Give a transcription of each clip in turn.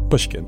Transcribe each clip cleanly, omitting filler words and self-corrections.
Pushkin.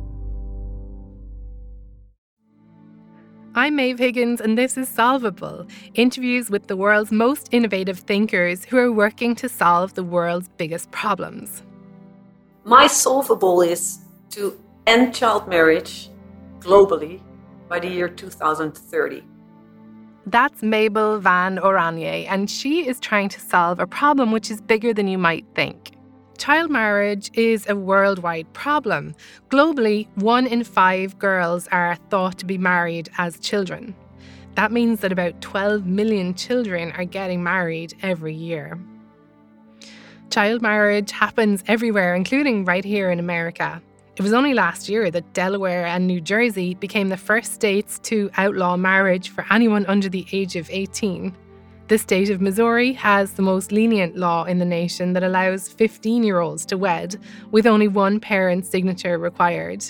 I'm Maeve Higgins, and this is Solvable, interviews with the world's most innovative thinkers who are working to solve the world's biggest problems. My solvable is to end child marriage globally by the year 2030. That's Mabel Van Oranje, and she is trying to solve a problem which is bigger than you might think. Child marriage is a worldwide problem. Globally, 1 in 5 girls are thought to be married as children. That means that about 12 million children are getting married every year. Child marriage happens everywhere, including right here in America. It was only last year that Delaware and New Jersey became the first states to outlaw marriage for anyone under the age of 18. The state of Missouri has the most lenient law in the nation that allows 15-year-olds to wed, with only one parent's signature required.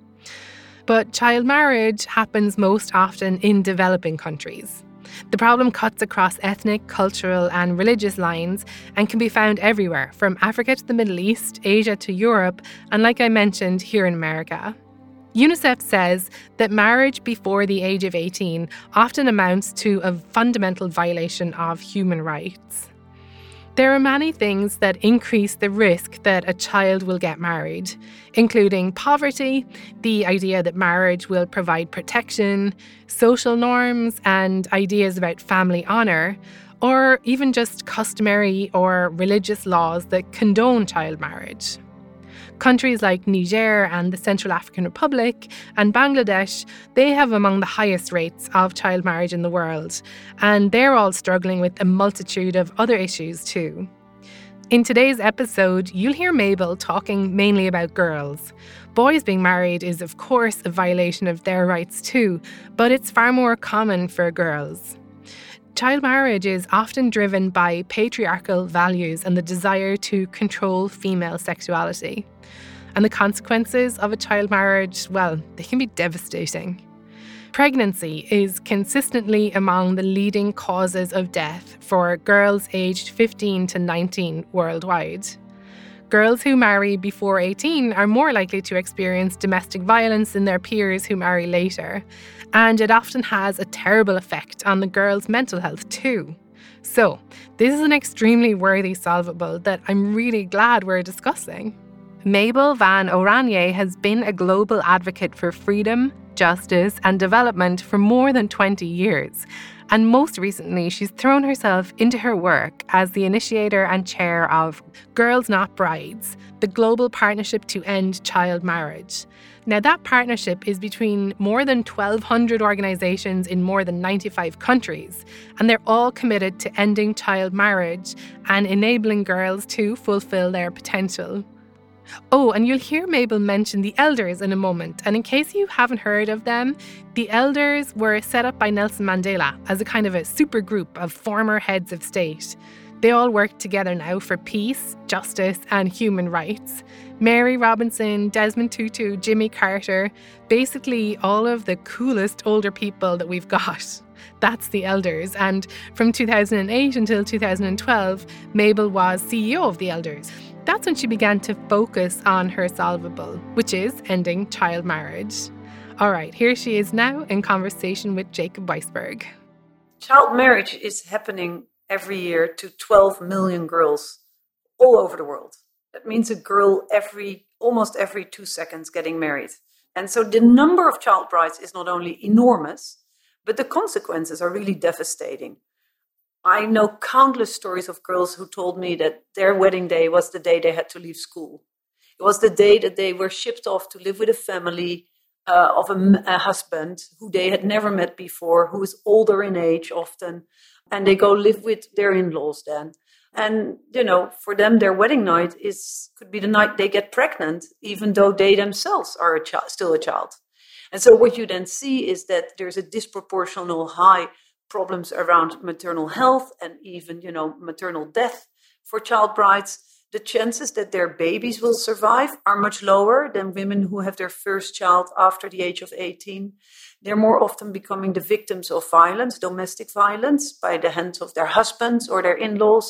But child marriage happens most often in developing countries. The problem cuts across ethnic, cultural, and religious lines and can be found everywhere, from Africa to the Middle East, Asia to Europe, and like I mentioned, here in America. UNICEF says that marriage before the age of 18 often amounts to a fundamental violation of human rights. There are many things that increase the risk that a child will get married, including poverty, the idea that marriage will provide protection, social norms, and ideas about family honour, or even just customary or religious laws that condone child marriage. Countries like Niger and the Central African Republic and Bangladesh, they have among the highest rates of child marriage in the world, and they're all struggling with a multitude of other issues too. In today's episode, you'll hear Mabel talking mainly about girls. Boys being married is, of course, a violation of their rights too, but it's far more common for girls. Child marriage is often driven by patriarchal values and the desire to control female sexuality. And the consequences of a child marriage, well, they can be devastating. Pregnancy is consistently among the leading causes of death for girls aged 15 to 19 worldwide. Girls who marry before 18 are more likely to experience domestic violence than their peers who marry later. And it often has a terrible effect on the girl's mental health too. So, this is an extremely worthy solvable that I'm really glad we're discussing. Mabel Van Oranje has been a global advocate for freedom, justice, and development for more than 20 years. And most recently, she's thrown herself into her work as the initiator and chair of Girls Not Brides, the global partnership to end child marriage. Now, that partnership is between more than 1,200 organisations in more than 95 countries, and they're all committed to ending child marriage and enabling girls to fulfil their potential. Oh, and you'll hear Mabel mention the Elders in a moment. And in case you haven't heard of them, the Elders were set up by Nelson Mandela as a kind of a super group of former heads of state. They all work together now for peace, justice, and human rights. Mary Robinson, Desmond Tutu, Jimmy Carter, basically all of the coolest older people that we've got. That's the Elders. And from 2008 until 2012, Mabel was CEO of the Elders. That's when she began to focus on her solvable, which is ending child marriage. All right, here she is now in conversation with Jacob Weisberg. Child marriage is happening every year to 12 million girls all over the world. That means a girl almost every 2 seconds getting married. And so the number of child brides is not only enormous, but the consequences are really devastating. I know countless stories of girls who told me that their wedding day was the day they had to leave school. It was the day that they were shipped off to live with a family of a husband who they had never met before, who is older in age often, and they go live with their in-laws then. And, for them, their wedding night could be the night they get pregnant, even though they themselves are still a child. And so what you then see is that there's a disproportional high problems around maternal health and even, maternal death for child brides. The chances that their babies will survive are much lower than women who have their first child after the age of 18. They're more often becoming the victims of violence, domestic violence, by the hands of their husbands or their in-laws.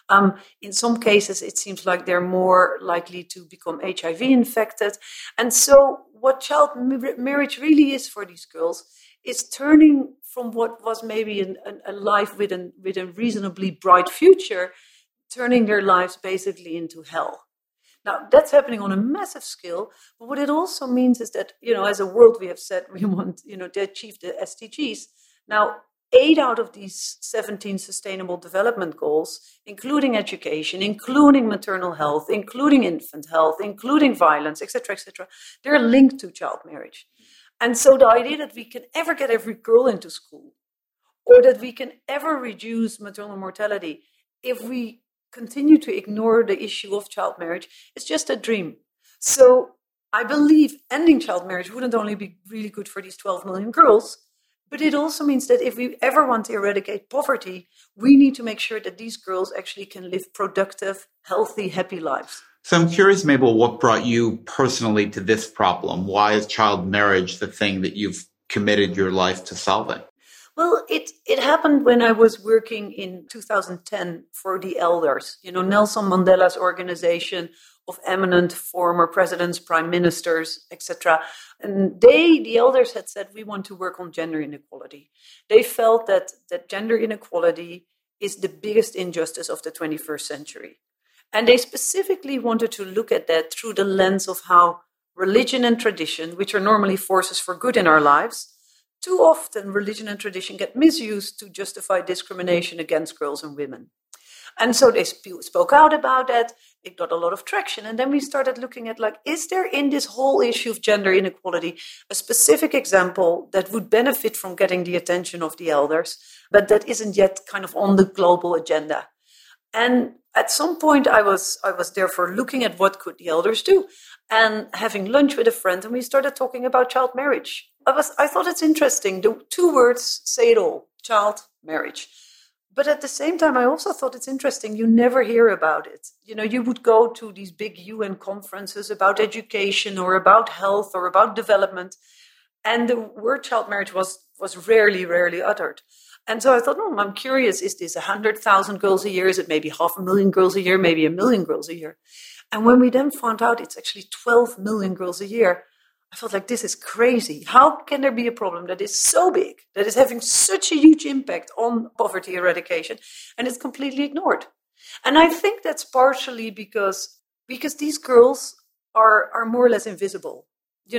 In some cases, it seems like they're more likely to become HIV infected. And so what child marriage really is for these girls is turning from what was maybe a life with a reasonably bright future, turning their lives basically into hell. Now, that's happening on a massive scale, but what it also means is that, as a world, we have said we want, to achieve the SDGs. Now, 8 out of these 17 sustainable development goals, including education, including maternal health, including infant health, including violence, etc., they're linked to child marriage. And so the idea that we can ever get every girl into school, or that we can ever reduce maternal mortality if we continue to ignore the issue of child marriage, is just a dream. So I believe ending child marriage wouldn't only be really good for these 12 million girls, but it also means that if we ever want to eradicate poverty, we need to make sure that these girls actually can live productive, healthy, happy lives. So I'm curious, Mabel, what brought you personally to this problem? Why is child marriage the thing that you've committed your life to solving? Well, it happened when I was working in 2010 for the Elders, Nelson Mandela's organization of eminent former presidents, prime ministers, etc. And the Elders had said, we want to work on gender inequality. They felt that gender inequality is the biggest injustice of the 21st century. And they specifically wanted to look at that through the lens of how religion and tradition, which are normally forces for good in our lives, too often religion and tradition get misused to justify discrimination against girls and women. And so they spoke out about that. It got a lot of traction. And then we started looking at, is there in this whole issue of gender inequality a specific example that would benefit from getting the attention of the Elders, but that isn't yet kind of on the global agenda? And at some point, I was therefore looking at what could the Elders do, and having lunch with a friend, and we started talking about child marriage. I thought it's interesting. The 2 words say it all: child marriage. But at the same time, I also thought it's interesting. You never hear about it. You would go to these big UN conferences about education or about health or about development, and the word child marriage was rarely uttered. And so I thought, I'm curious, is this 100,000 girls a year? Is it maybe 500,000 girls a year? Maybe 1 million girls a year? And when we then found out it's actually 12 million girls a year, I felt like this is crazy. How can there be a problem that is so big, that is having such a huge impact on poverty eradication, and it's completely ignored? And I think that's partially because these girls are more or less invisible.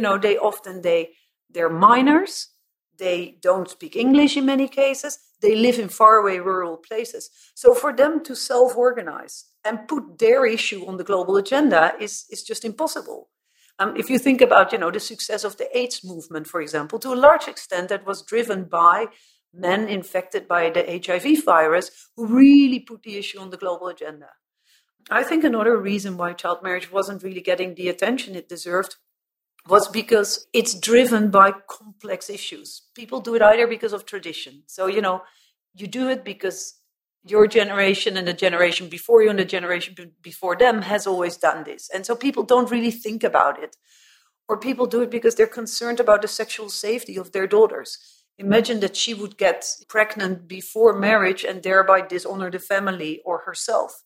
They're minors. They don't speak English in many cases. They live in faraway rural places. So for them to self-organize and put their issue on the global agenda is just impossible. If you think about, the success of the AIDS movement, for example, to a large extent that was driven by men infected by the HIV virus who really put the issue on the global agenda. I think another reason why child marriage wasn't really getting the attention it deserved was because it's driven by complex issues. People do it either because of tradition. So, you do it because your generation and the generation before you and the generation before them has always done this. And so people don't really think about it. Or people do it because they're concerned about the sexual safety of their daughters. Imagine that she would get pregnant before marriage and thereby dishonor the family or herself.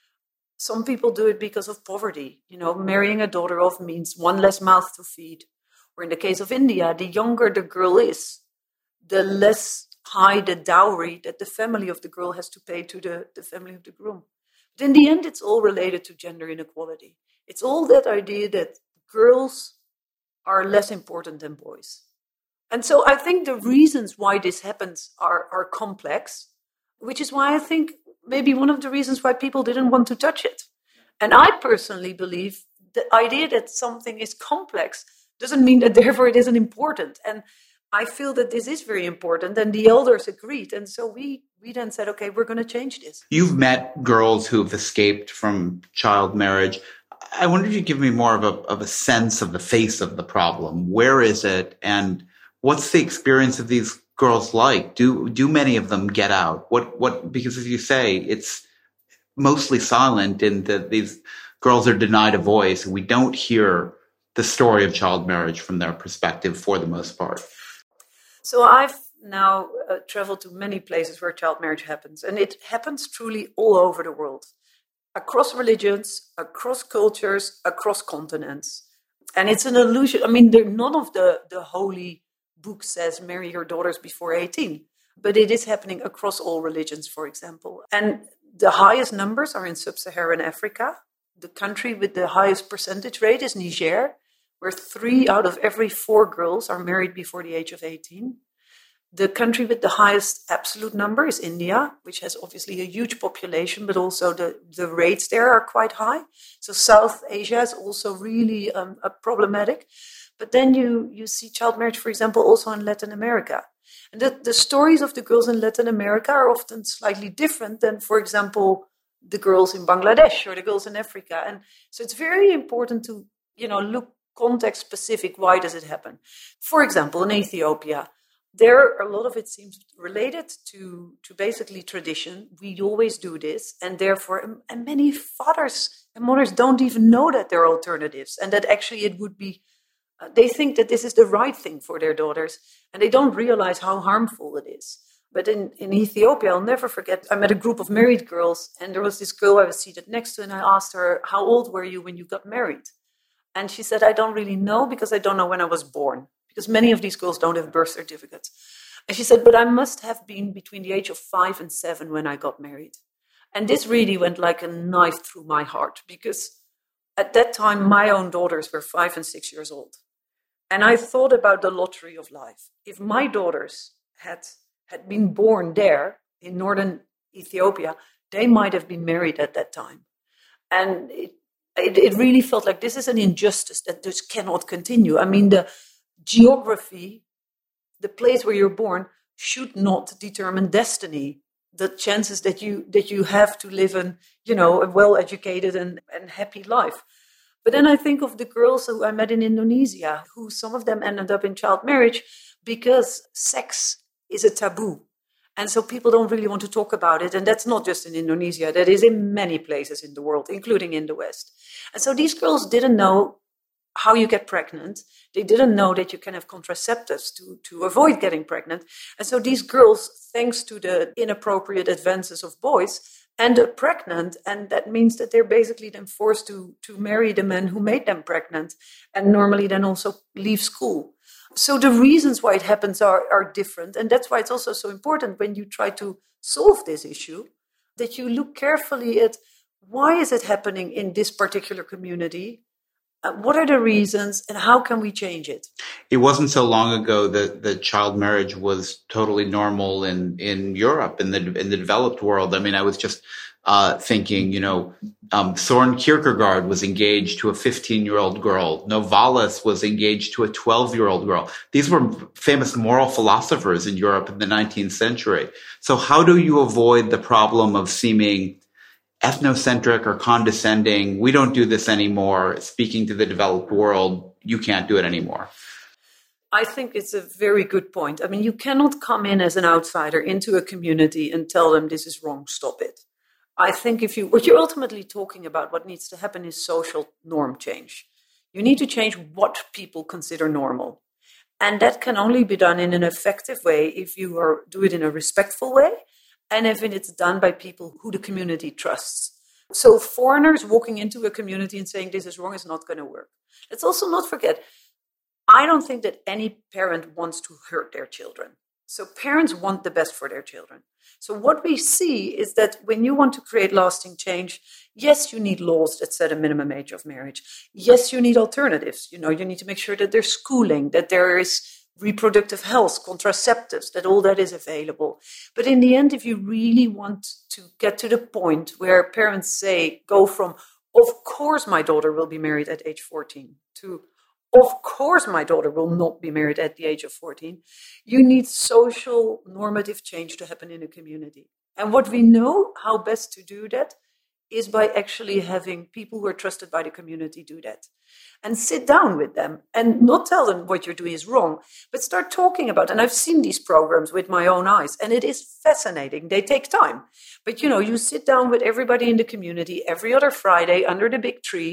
Some people do it because of poverty. Marrying a daughter off means one less mouth to feed. Or in the case of India, the younger the girl is, the less high the dowry that the family of the girl has to pay to the family of the groom. But in the end, it's all related to gender inequality. It's all that idea that girls are less important than boys. And so I think the reasons why this happens are complex, which is why I think maybe one of the reasons why people didn't want to touch it. And I personally believe the idea that something is complex doesn't mean that therefore it isn't important. And I feel that this is very important, and the Elders agreed. And so we then said, okay, we're going to change this. You've met girls who've escaped from child marriage. I wonder if you give me more of a sense of the face of the problem. Where is it? And what's the experience of these girls like? Do many of them get out? What? Because as you say, it's mostly silent in that these girls are denied a voice. We don't hear the story of child marriage from their perspective for the most part. So I've now traveled to many places where child marriage happens, and it happens truly all over the world, across religions, across cultures, across continents. And it's an illusion. I mean, none of the holy book says marry your daughters before 18, but it is happening across all religions, for example. And the highest numbers are in sub-Saharan Africa. The country with the highest percentage rate is Niger, where 3 out of every 4 girls are married before the age of 18. The country with the highest absolute number is India, which has obviously a huge population, but also the rates there are quite high. So South Asia is also really problematic. But then you see child marriage, for example, also in Latin America. And the stories of the girls in Latin America are often slightly different than, for example, the girls in Bangladesh or the girls in Africa. And so it's very important to, look context specific. Why does it happen? For example, in Ethiopia, there a lot of it seems related to basically tradition. We always do this, and therefore, and many fathers and mothers don't even know that there are alternatives, and that actually it would be. They think that this is the right thing for their daughters, and they don't realize how harmful it is. But in Ethiopia, I'll never forget, I met a group of married girls, and there was this girl I was seated next to, and I asked her, how old were you when you got married? And she said, I don't really know because I don't know when I was born, because many of these girls don't have birth certificates. And she said, but I must have been between the age of 5 and 7 when I got married. And this really went like a knife through my heart, because at that time, my own daughters were 5 and 6 years old. And I thought about the lottery of life. If my daughters had been born there in northern Ethiopia, they might have been married at that time. And it really felt like this is an injustice that just cannot continue. I mean, the geography, the place where you're born, should not determine destiny. The chances that you have to live a well-educated and happy life. But then I think of the girls who I met in Indonesia, who some of them ended up in child marriage because sex is a taboo. And so people don't really want to talk about it. And that's not just in Indonesia. That is in many places in the world, including in the West. And so these girls didn't know how you get pregnant. They didn't know that you can have contraceptives to avoid getting pregnant. And so these girls, thanks to the inappropriate advances of boys, end up pregnant. And that means that they're basically then forced to marry the men who made them pregnant, and normally then also leave school. So the reasons why it happens are different. And that's why it's also so important when you try to solve this issue, that you look carefully at why is it happening in this particular community? What are the reasons, and how can we change it? It wasn't so long ago that child marriage was totally normal in Europe, in the developed world. I mean, I was just thinking, Soren Kierkegaard was engaged to a 15-year-old girl. Novalis was engaged to a 12-year-old girl. These were famous moral philosophers in Europe in the 19th century. So how do you avoid the problem of seeming ethnocentric or condescending? We don't do this anymore. Speaking to the developed world, you can't do it anymore. I think it's a very good point. I mean, you cannot come in as an outsider into a community and tell them this is wrong, stop it. I think what you're ultimately talking about, what needs to happen is social norm change. You need to change what people consider normal. And that can only be done in an effective way if you do it in a respectful way, and if it's done by people who the community trusts. So foreigners walking into a community and saying this is wrong is not going to work. Let's also not forget, I don't think that any parent wants to hurt their children. So parents want the best for their children. So what we see is that when you want to create lasting change, yes, you need laws that set a minimum age of marriage. Yes, you need alternatives. You need to make sure that there's schooling, that there is reproductive health, contraceptives, that all that is available. But in the end, if you really want to get to the point where parents say, go from, of course my daughter will be married at age 14, to, of course my daughter will not be married at the age of 14, you need social normative change to happen in a community. And what we know how best to do that is by actually having people who are trusted by the community do that. And sit down with them and not tell them what you're doing is wrong, but start talking about it. And I've seen these programs with my own eyes, and it is fascinating. They take time. But, you sit down with everybody in the community every other Friday under the big tree,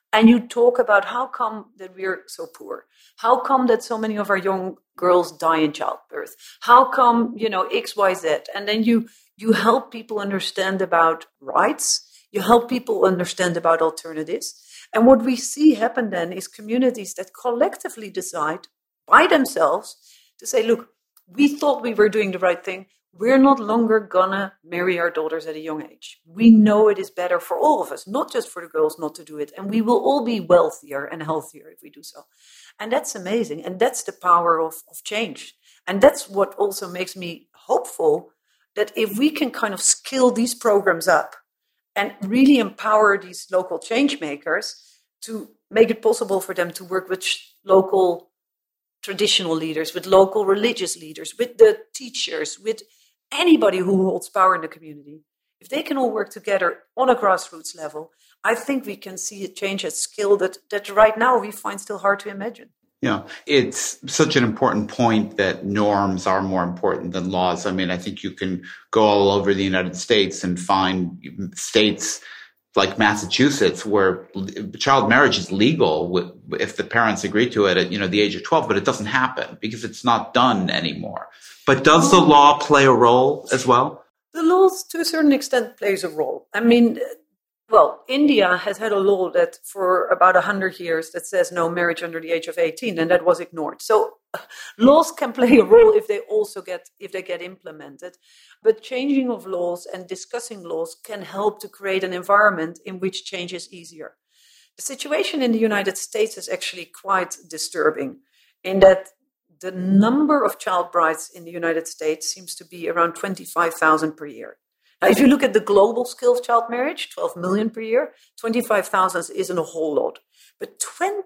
and you talk about how come that we're so poor, how come that so many of our young girls die in childbirth, how come, XYZ, and then you help people understand about rights, you help people understand about alternatives. And what we see happen then is communities that collectively decide by themselves to say, look, we thought we were doing the right thing. We're not longer gonna marry our daughters at a young age. We know it is better for all of us, not just for the girls, not to do it. And we will all be wealthier and healthier if we do so. And that's amazing. And that's the power of change. And that's what also makes me hopeful that if we can kind of scale these programs up and really empower these local change makers to make it possible for them to work with local traditional leaders, with local religious leaders, with the teachers, with anybody who holds power in the community, if they can all work together on a grassroots level, I think we can see a change at scale that right now we find still hard to imagine. Yeah, it's such an important point that norms are more important than laws. I mean, I think you can go all over the United States and find states like Massachusetts where child marriage is legal if the parents agree to it at the age of 12, but it doesn't happen because it's not done anymore. But does the law play a role as well? The laws, to a certain extent, plays a role. I mean, well, India has had a law that for about 100 years that says no marriage under the age of 18, and that was ignored. So laws can play a role if they get implemented. But changing of laws and discussing laws can help to create an environment in which change is easier. The situation in the United States is actually quite disturbing in that the number of child brides in the United States seems to be around 25,000 per year. Now, if you look at the global scale of child marriage, 12 million per year, 25,000 isn't a whole lot. But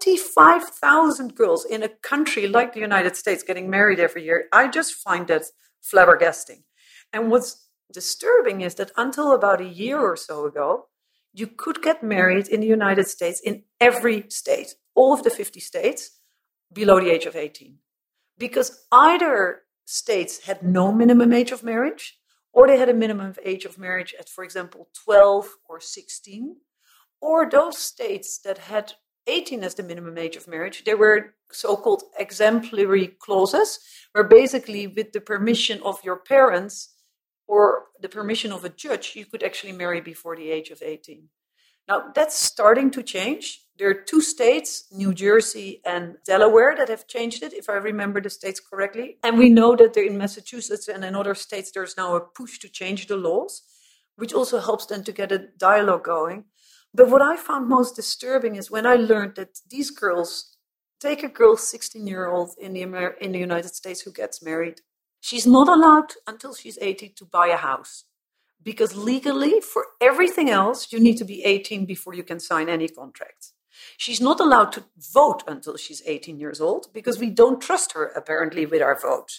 25,000 girls in a country like the United States getting married every year, I just find that flabbergasting. And what's disturbing is that until about a year or so ago, you could get married in the United States in every state, all of the 50 states, below the age of 18. Because either states had no minimum age of marriage, or they had a minimum age of marriage at, for example, 12 or 16, or those states that had 18 as the minimum age of marriage, there were so-called exemplary clauses, where basically with the permission of your parents or the permission of a judge, you could actually marry before the age of 18. Now, that's starting to change. There are 2 states, New Jersey and Delaware, that have changed it, if I remember the states correctly. And we know that in Massachusetts and in other states, there's now a push to change the laws, which also helps them to get a dialogue going. But what I found most disturbing is when I learned that these girls, take a girl 16-year-old in the United States who gets married, she's not allowed until she's 18 to buy a house. Because legally, for everything else, you need to be 18 before you can sign any contract. She's not allowed to vote until she's 18 years old because we don't trust her, apparently, with our vote.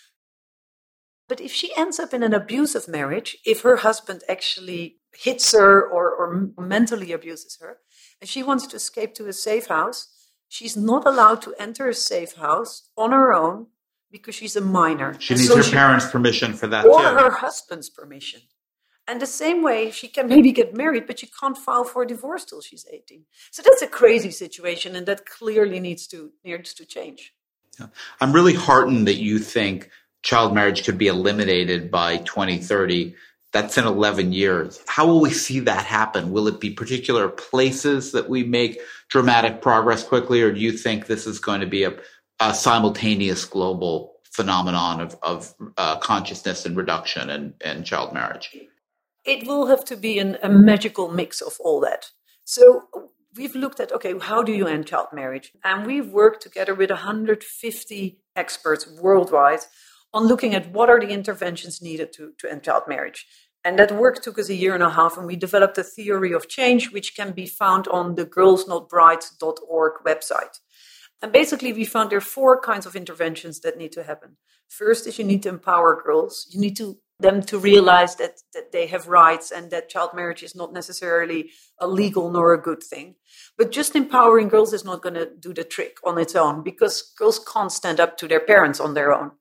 But if she ends up in an abusive marriage, if her husband actually hits her or mentally abuses her, and she wants to escape to a safe house, she's not allowed to enter a safe house on her own because she's a minor. She needs her parents' permission for that, or too. Or her husband's permission. And the same way, she can maybe get married, but she can't file for a divorce till she's 18. So that's a crazy situation, and that clearly needs to change. Yeah. I'm really heartened that you think child marriage could be eliminated by 2030. That's in 11 years. How will we see that happen? Will it be particular places that we make dramatic progress quickly, or do you think this is going to be a simultaneous global phenomenon of consciousness and reduction in child marriage? It will have to be a magical mix of all that. So we've looked at, okay, how do you end child marriage? And we've worked together with 150 experts worldwide on looking at what are the interventions needed to end child marriage. And that work took us a year and a half, and we developed a theory of change, which can be found on the girlsnotbrides.org website. And basically, we found there are 4 kinds of interventions that need to happen. First is you need to empower girls. You need them to realize that they have rights and that child marriage is not necessarily a legal nor a good thing. But just empowering girls is not going to do the trick on its own, because girls can't stand up to their parents on their own.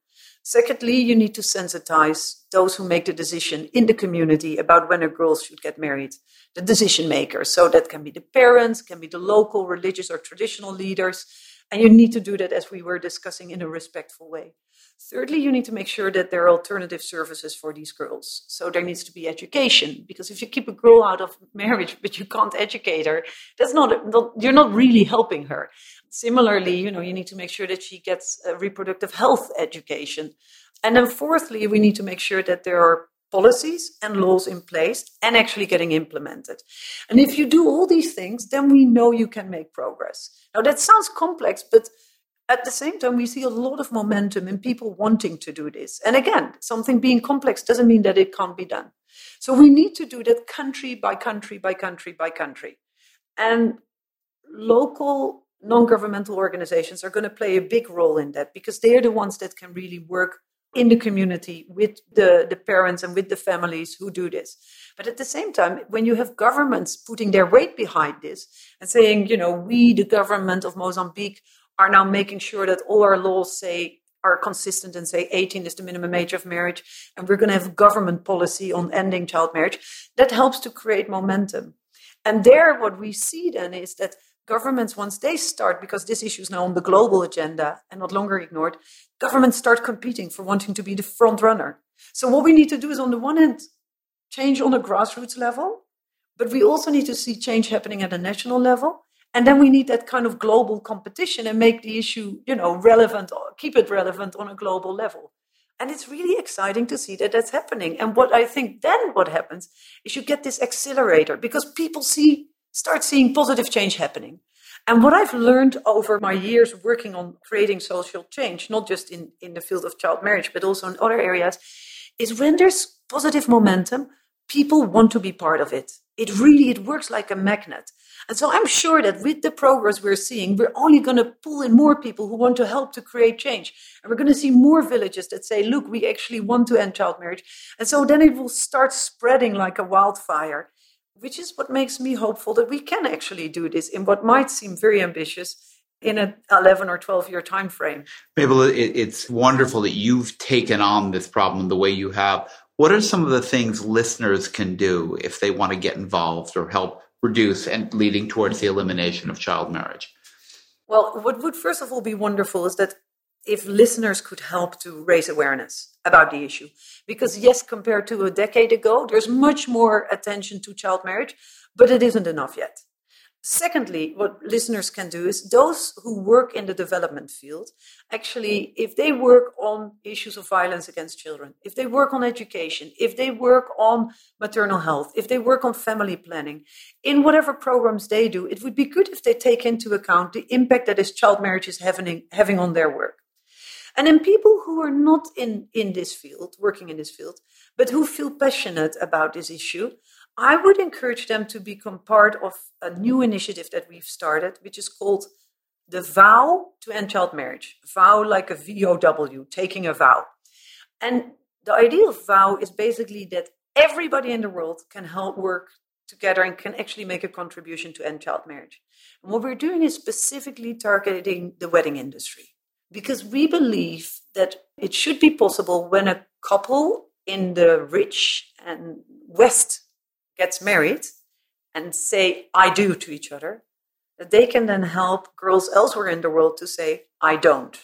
Secondly, you need to sensitize those who make the decision in the community about when a girl should get married, the decision makers. So that can be the parents, can be the local religious or traditional leaders. And you need to do that, as we were discussing, in a respectful way. Thirdly, you need to make sure that there are alternative services for these girls. So there needs to be education, because if you keep a girl out of marriage, but you can't educate her, you're not really helping her. Similarly, you need to make sure that she gets a reproductive health education. And then fourthly, we need to make sure that there are policies and laws in place and actually getting implemented. And if you do all these things, then we know you can make progress. Now, that sounds complex, but at the same time, we see a lot of momentum in people wanting to do this. And again, something being complex doesn't mean that it can't be done. So we need to do that country by country by country by country. And local non-governmental organizations are going to play a big role in that, because they are the ones that can really work in the community with the parents and with the families who do this. But at the same time, when you have governments putting their weight behind this and saying, we, the government of Mozambique, are now making sure that all our laws are consistent and say 18 is the minimum age of marriage, and we're going to have government policy on ending child marriage, that helps to create momentum. And there, what we see then is that governments, once they start, because this issue is now on the global agenda and not longer ignored, governments start competing for wanting to be the front runner. So what we need to do is, on the one hand, change on a grassroots level, but we also need to see change happening at a national level. And then we need that kind of global competition and make the issue, relevant, or keep it relevant on a global level. And it's really exciting to see that that's happening. And what I think then what happens is you get this accelerator, because people start seeing positive change happening. And what I've learned over my years working on creating social change, not just in the field of child marriage, but also in other areas, is when there's positive momentum, people want to be part of it. It works like a magnet. And so I'm sure that with the progress we're seeing, we're only going to pull in more people who want to help to create change. And we're going to see more villages that say, look, we actually want to end child marriage. And so then it will start spreading like a wildfire, which is what makes me hopeful that we can actually do this in what might seem very ambitious in an 11 or 12-year time frame. Mabel, it's wonderful that you've taken on this problem the way you have. What are some of the things listeners can do if they want to get involved or help reduce and leading towards the elimination of child marriage? Well, what would first of all be wonderful is that if listeners could help to raise awareness about the issue. Because yes, compared to a decade ago, there's much more attention to child marriage, but it isn't enough yet. Secondly, what listeners can do is those who work in the development field, actually, if they work on issues of violence against children, if they work on education, if they work on maternal health, if they work on family planning, in whatever programs they do, it would be good if they take into account the impact that this child marriage is having on their work. And then people who are not in this field, working in this field, but who feel passionate about this issue, I would encourage them to become part of a new initiative that we've started, which is called the Vow to End Child Marriage. Vow like a VOW, taking a vow. And the idea of vow is basically that everybody in the world can help work together and can actually make a contribution to end child marriage. And what we're doing is specifically targeting the wedding industry, because we believe that it should be possible when a couple in the rich and West gets married and say, I do to each other, that they can then help girls elsewhere in the world to say, I don't.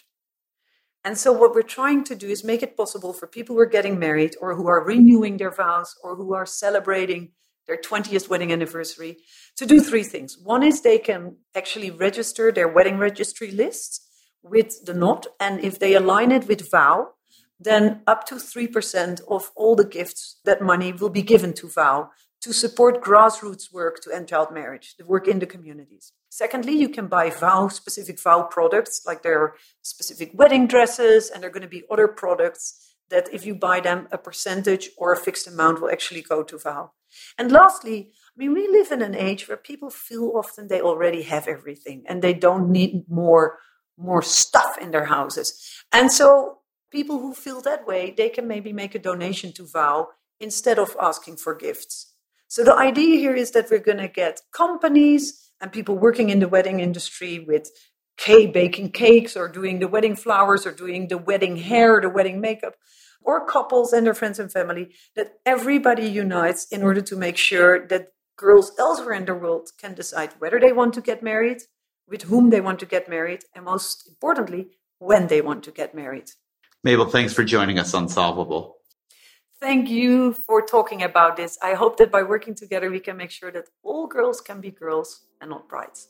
And so what we're trying to do is make it possible for people who are getting married or who are renewing their vows or who are celebrating their 20th wedding anniversary to do three things. One is they can actually register their wedding registry lists with the knot. And if they align it with vow, then up to 3% of all the gifts, that money will be given to vow to support grassroots work to end child marriage, the work in the communities. Secondly, you can buy specific vow products, like there are specific wedding dresses, and there are going to be other products that if you buy them, a percentage or a fixed amount will actually go to vow. And lastly, we live in an age where people feel often they already have everything and they don't need more stuff in their houses. And so people who feel that way, they can maybe make a donation to vow instead of asking for gifts. So the idea here is that we're going to get companies and people working in the wedding industry with baking cakes or doing the wedding flowers or doing the wedding hair, the wedding makeup, or couples and their friends and family, that everybody unites in order to make sure that girls elsewhere in the world can decide whether they want to get married, with whom they want to get married, and most importantly, when they want to get married. Mabel, thanks for joining us on Solvable. Thank you for talking about this. I hope that by working together, we can make sure that all girls can be girls and not brides.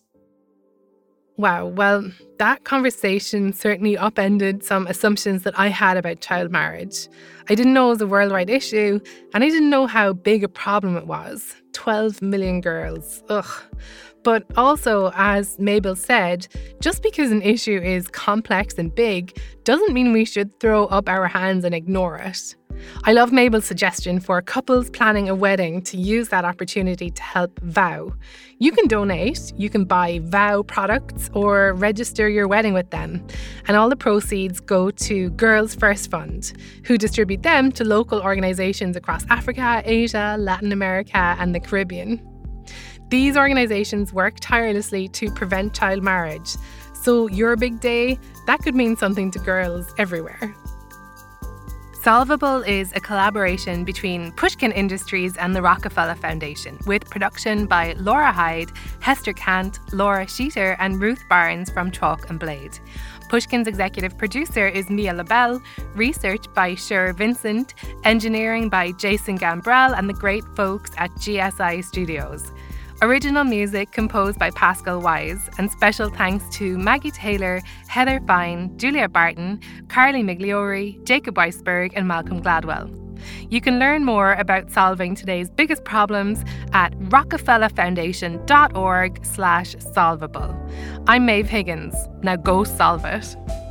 Wow, well, that conversation certainly upended some assumptions that I had about child marriage. I didn't know it was a worldwide issue, and I didn't know how big a problem it was. 12 million girls. Ugh. But also, as Mabel said, just because an issue is complex and big doesn't mean we should throw up our hands and ignore it. I love Mabel's suggestion for couples planning a wedding to use that opportunity to help Vow. You can donate, you can buy Vow products or register your wedding with them. And all the proceeds go to Girls First Fund, who distribute them to local organisations across Africa, Asia, Latin America and the Caribbean. These organisations work tirelessly to prevent child marriage. So your big day, that could mean something to girls everywhere. Solvable is a collaboration between Pushkin Industries and the Rockefeller Foundation, with production by Laura Hyde, Hester Kant, Laura Sheeter and Ruth Barnes from Chalk and Blade. Pushkin's executive producer is Mia LaBelle, research by Sher Vincent, engineering by Jason Gambrell and the great folks at GSI Studios. Original music composed by Pascal Wise, and special thanks to Maggie Taylor, Heather Fine, Julia Barton, Carly Migliori, Jacob Weisberg and Malcolm Gladwell. You can learn more about solving today's biggest problems at rockefellerfoundation.org/solvable. I'm Maeve Higgins. Now go solve it.